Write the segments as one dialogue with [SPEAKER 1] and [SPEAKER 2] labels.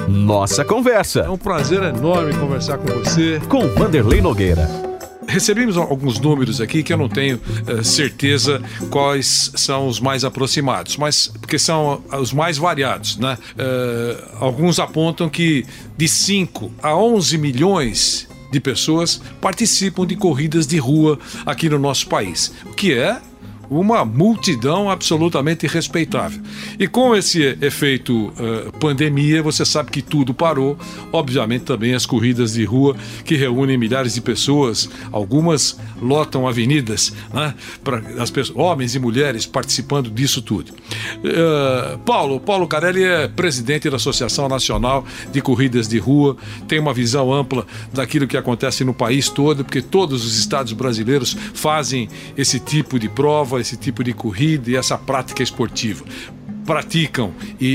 [SPEAKER 1] Nossa Conversa.
[SPEAKER 2] É um prazer enorme conversar com você.
[SPEAKER 1] Com Vanderlei Nogueira.
[SPEAKER 2] Recebemos alguns números aqui que eu não tenho certeza quais são os mais aproximados, mas porque são os mais variados, né? Alguns apontam que de 5 a 11 milhões de pessoas participam de corridas de rua aqui no nosso país, o que é uma multidão absolutamente respeitável. E com esse efeito pandemia, você sabe que tudo parou. Obviamente também as corridas de rua que reúnem milhares de pessoas, algumas lotam avenidas, né, para as pessoas, homens e mulheres participando disso tudo. Paulo Carelli é presidente da Associação Nacional de Corridas de Rua, tem uma visão ampla daquilo que acontece no país todo, porque todos os estados brasileiros fazem esse tipo de prova, esse tipo de corrida e essa prática esportiva. Praticam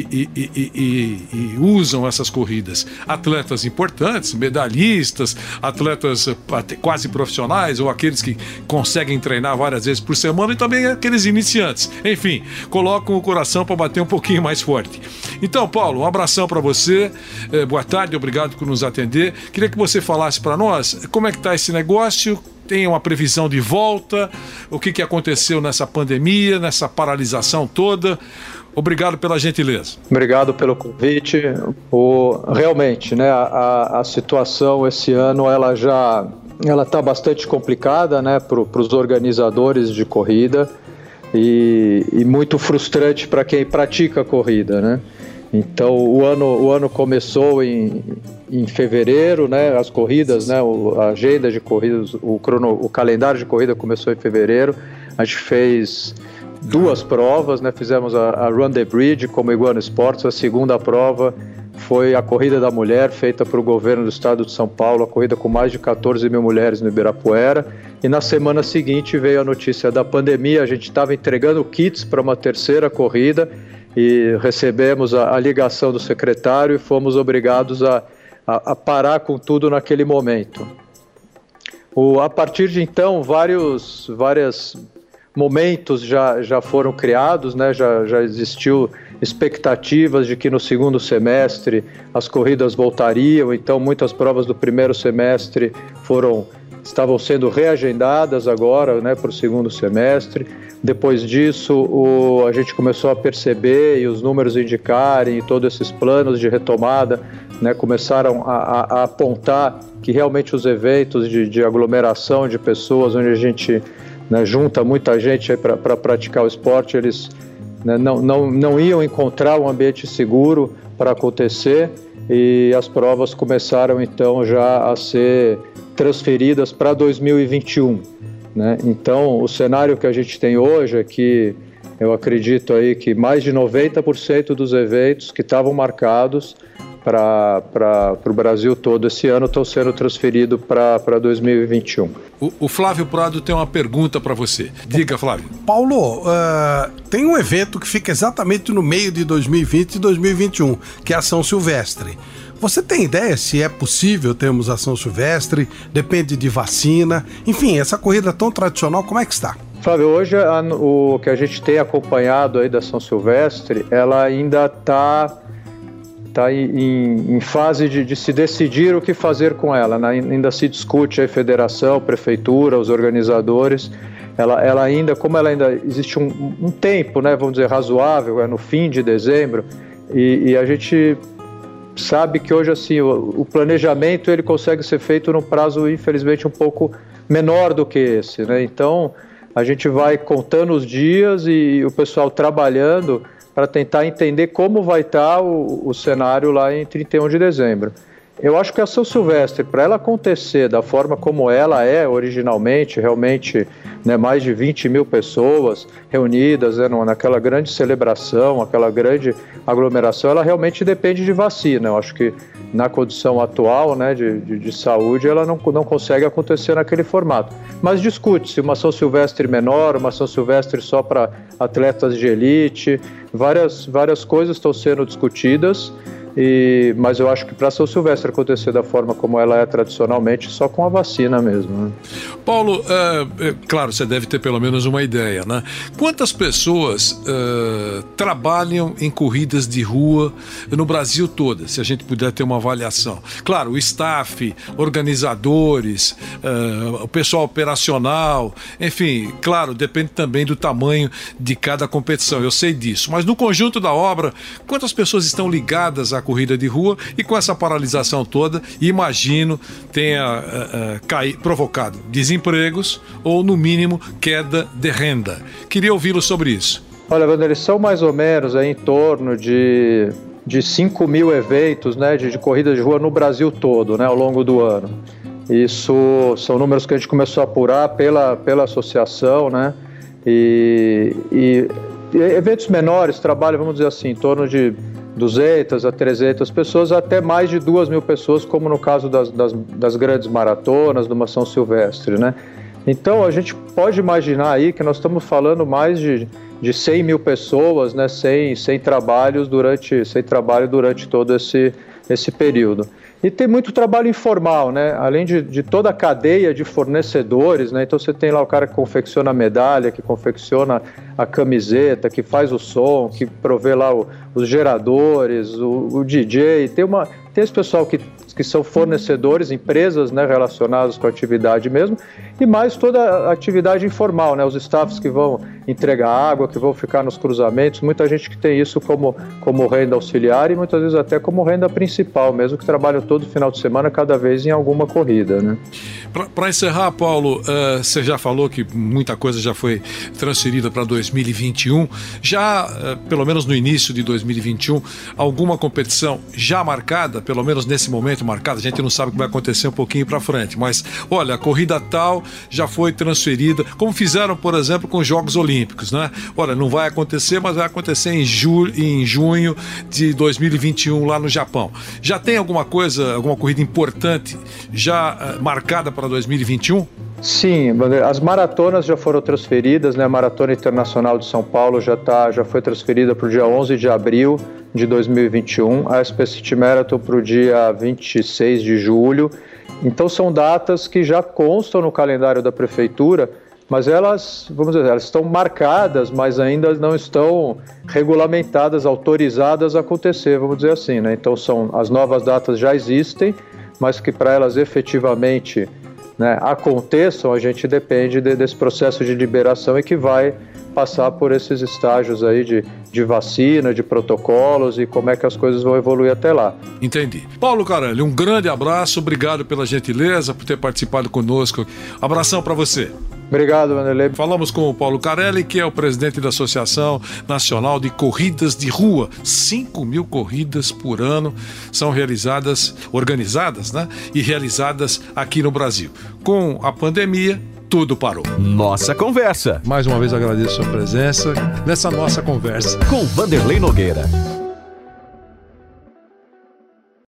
[SPEAKER 2] e usam essas corridas atletas importantes, medalhistas, atletas quase profissionais ou aqueles que conseguem treinar várias vezes por semana e também aqueles iniciantes. Enfim, colocam o coração para bater um pouquinho mais forte. Então, Paulo, um abração para você. Boa tarde, obrigado por nos atender. Queria que você falasse para nós como é que está esse negócio. Tem uma previsão de volta? O que aconteceu nessa pandemia, nessa paralisação toda? Obrigado pela gentileza.
[SPEAKER 3] Obrigado pelo convite. Realmente, né, a situação esse ano ela está bastante complicada, né, para os organizadores de corrida e muito frustrante para quem pratica a corrida, né? Então o ano começou em fevereiro, né? As corridas, né? A agenda de corridas, o calendário de corrida começou em fevereiro. A gente fez 2 provas, né? Fizemos a Run the Bridge como Iguana Sports. A segunda prova foi a Corrida da Mulher, feita para o governo do estado de São Paulo, a corrida com mais de 14 mil mulheres no Ibirapuera. E na semana seguinte veio a notícia da pandemia. A gente estava entregando kits para uma terceira corrida e recebemos a ligação do secretário e fomos obrigados a parar com tudo naquele momento. A partir de então, vários momentos já foram criados, né? Já existiu expectativas de que no segundo semestre as corridas voltariam, então muitas provas do primeiro semestre estavam sendo reagendadas agora, né, para o segundo semestre. Depois disso, a gente começou a perceber e os números indicarem, e todos esses planos de retomada, né, começaram a apontar que realmente os eventos de aglomeração de pessoas, onde a gente, né, junta muita gente para praticar o esporte, eles, né, não iam encontrar um ambiente seguro para acontecer, e as provas começaram então já a ser transferidas para 2021, né? Então o cenário que a gente tem hoje é que eu acredito aí que mais de 90% dos eventos que estavam marcados para o Brasil todo esse ano estão sendo transferidos para 2021.
[SPEAKER 2] O Flávio Prado tem uma pergunta para você. Diga, Flávio.
[SPEAKER 4] Paulo, tem um evento que fica exatamente no meio de 2020 e 2021, que é a São Silvestre. Você tem ideia se é possível termos a São Silvestre? Depende de vacina. Enfim, essa corrida tão tradicional, como é que está?
[SPEAKER 3] Flávio, hoje o que a gente tem acompanhado aí da São Silvestre, ela ainda está em fase de se decidir o que fazer com ela, né? Ainda se discute a federação, a prefeitura, os organizadores. Ela ainda, como ela ainda existe um tempo, né, vamos dizer, razoável, é no fim de dezembro, e a gente sabe que hoje assim o planejamento ele consegue ser feito num prazo infelizmente um pouco menor do que esse, né? Então a gente vai contando os dias e o pessoal trabalhando para tentar entender como vai estar o cenário lá em 31 de dezembro. Eu acho que a São Silvestre, para ela acontecer da forma como ela é originalmente, realmente, né, mais de 20 mil pessoas reunidas, né, naquela grande celebração, aquela grande aglomeração, ela realmente depende de vacina. Eu acho que na condição atual, né, de saúde, ela não consegue acontecer naquele formato. Mas discute-se uma São Silvestre menor, uma São Silvestre só para atletas de elite, várias coisas estão sendo discutidas. Mas eu acho que para São Silvestre acontecer da forma como ela é tradicionalmente, só com a vacina mesmo, né?
[SPEAKER 2] Paulo, claro, você deve ter pelo menos uma ideia, né? Quantas pessoas trabalham em corridas de rua no Brasil todo, se a gente puder ter uma avaliação? Claro, o staff, organizadores, o pessoal operacional, enfim, claro, depende também do tamanho de cada competição, eu sei disso, mas no conjunto da obra, quantas pessoas estão ligadas à corrida de rua e com essa paralisação toda, imagino, tenha provocado desempregos ou, no mínimo, queda de renda. Queria ouvi-lo sobre isso.
[SPEAKER 3] Olha, Wander, são mais ou menos em torno de 5 mil eventos, né, de corrida de rua no Brasil todo, né, ao longo do ano. Isso são números que a gente começou a apurar pela associação, né, e eventos menores trabalham, vamos dizer assim, em torno de 200 a 300 pessoas, até mais de 2.000 pessoas, como no caso das grandes maratonas, de uma São Silvestre, né? Então, a gente pode imaginar aí que nós estamos falando mais de 100 mil pessoas, né, sem trabalho durante todo esse período. E tem muito trabalho informal, né? Além de toda a cadeia de fornecedores, né? Então você tem lá o cara que confecciona a medalha, que confecciona a camiseta, que faz o som, que provê lá os geradores, o DJ. Tem esse pessoal que são fornecedores, empresas, né, relacionadas com a atividade mesmo, e mais toda a atividade informal, né? Os staffs que vão entregar água, que vão ficar nos cruzamentos, muita gente que tem isso como renda auxiliar e muitas vezes até como renda principal, mesmo que trabalham todo final de semana, cada vez em alguma corrida, né?
[SPEAKER 2] Para encerrar, Paulo, você já falou que muita coisa já foi transferida para 2021, pelo menos no início de 2021, alguma competição já marcada, pelo menos nesse momento marcada, a gente não sabe o que vai acontecer um pouquinho para frente, mas olha, a corrida tal já foi transferida, como fizeram, por exemplo, com os Jogos Olímpicos, né? Olha, não vai acontecer, mas vai acontecer em junho de 2021 lá no Japão. Já tem alguma corrida importante já marcada para 2021?
[SPEAKER 3] Sim, as maratonas já foram transferidas, né? A Maratona Internacional de São Paulo já foi transferida para o dia 11 de abril de 2021, a SP City Marathon para o dia 26 de julho. Então são datas que já constam no calendário da prefeitura, mas elas estão marcadas, mas ainda não estão regulamentadas, autorizadas a acontecer, vamos dizer assim, né? Então as novas datas já existem, mas que para elas efetivamente, né, aconteçam, a gente depende desse processo de liberação e que vai passar por esses estágios aí de vacina, de protocolos e como é que as coisas vão evoluir até lá.
[SPEAKER 2] Entendi. Paulo Carelli, um grande abraço, obrigado pela gentileza, por ter participado conosco. Abração para você.
[SPEAKER 3] Obrigado, Vanderlei.
[SPEAKER 2] Falamos com o Paulo Carelli, que é o presidente da Associação Nacional de Corridas de Rua. 5 mil corridas por ano são organizadas, né? E realizadas aqui no Brasil. Com a pandemia, tudo parou.
[SPEAKER 1] Nossa Conversa.
[SPEAKER 2] Mais uma vez agradeço a sua presença nessa nossa conversa
[SPEAKER 1] com Vanderlei Nogueira.